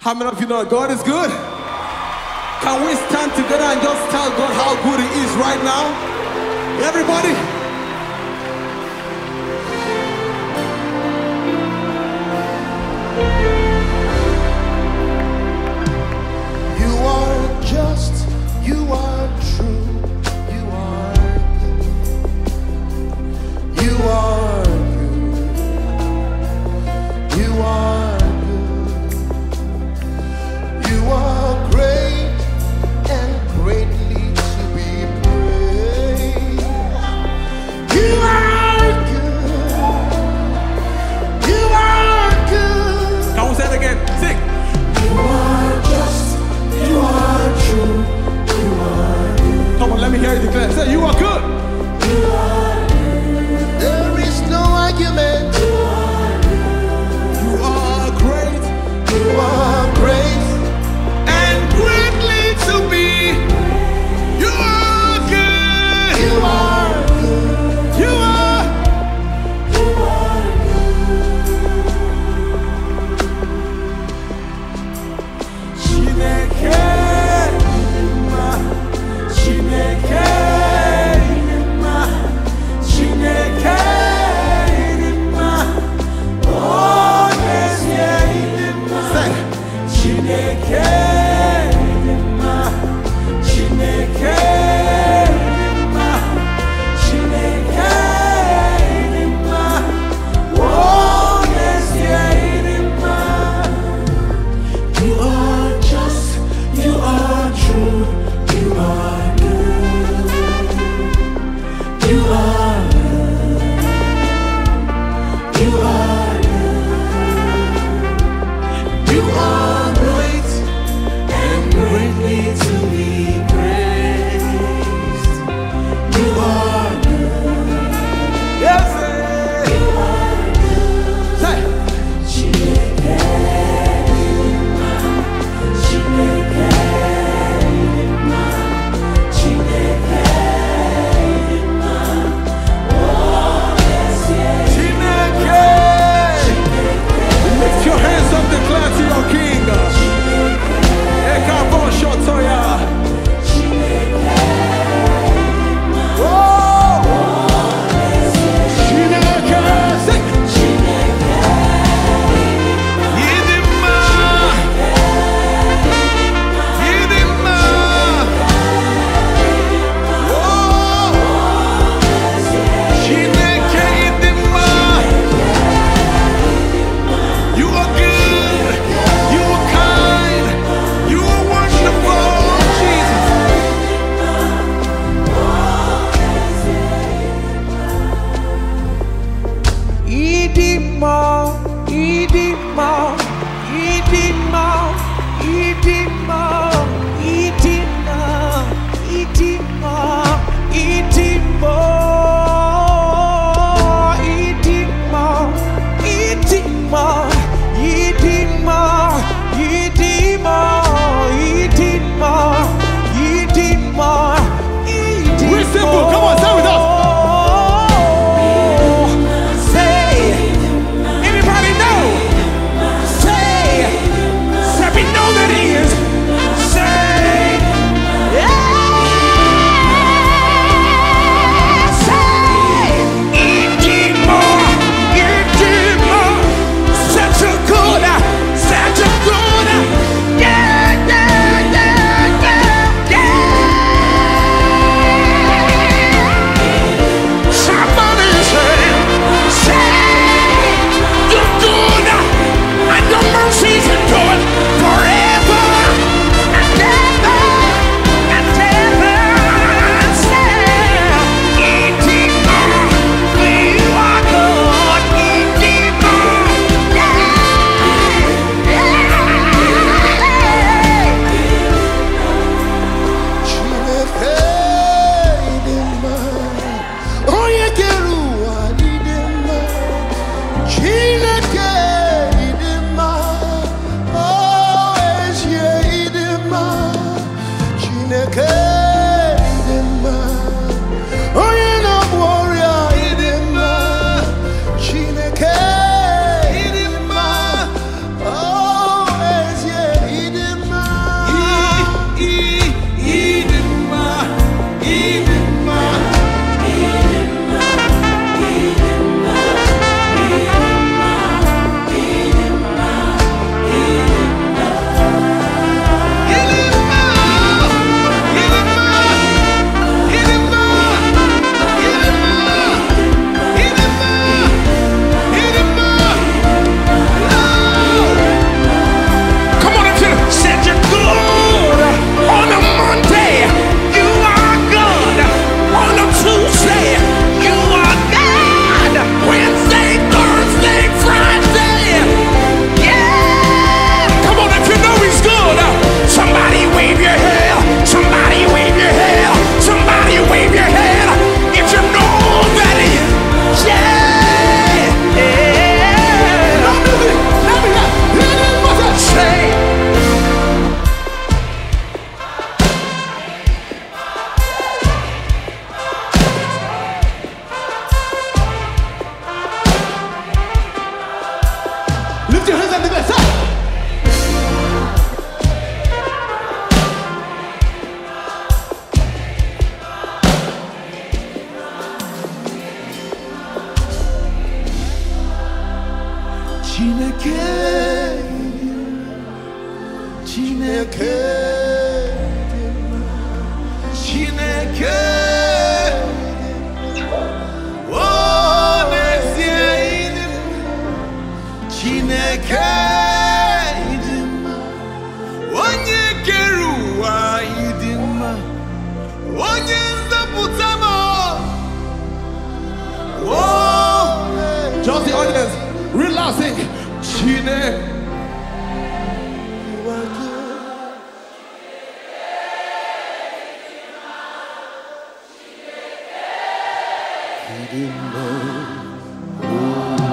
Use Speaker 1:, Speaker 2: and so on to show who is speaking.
Speaker 1: How many of you know God is good? Can we stand together and just tell God how good He is right now? Everybody.
Speaker 2: You are just, you are true, you are good. You are good. You are good. You are great and greatly to be praised. You are good. You are good.
Speaker 1: Can we say it again? Sing.
Speaker 2: You are just, you are true, you are good.
Speaker 1: Come on, let me hear you declare. Say, you are good.
Speaker 2: You are good. There is no argument. You are good.
Speaker 1: You are great.
Speaker 2: You are great
Speaker 1: And greatly to be. You are good.
Speaker 2: You are good.
Speaker 1: You are.
Speaker 2: You are
Speaker 1: Chineke. Chineke. Chineke. Oh, yes, yeah. Say, Chineke. Chineke. Chineke. Oh, yes, yeah.
Speaker 2: You are just, you are true, you are good. You are good. You are good. You are great and greatly to be praised. You are good.
Speaker 1: Yes,
Speaker 2: You are good.
Speaker 1: say,
Speaker 2: Chineke, Chineke, Chineke, oh yes, yes.
Speaker 1: Chineke. Lift your hands up, declare to your King.
Speaker 2: Chineke, Chineke, oh n'ezie ịdị mma. Chineke ịdị mma, onye kere ụwa ịdị mma, onye nzọpụta m. Oh,
Speaker 1: Just the audience relaxing. Chineke.
Speaker 2: you are good. Ịdị mma, oh.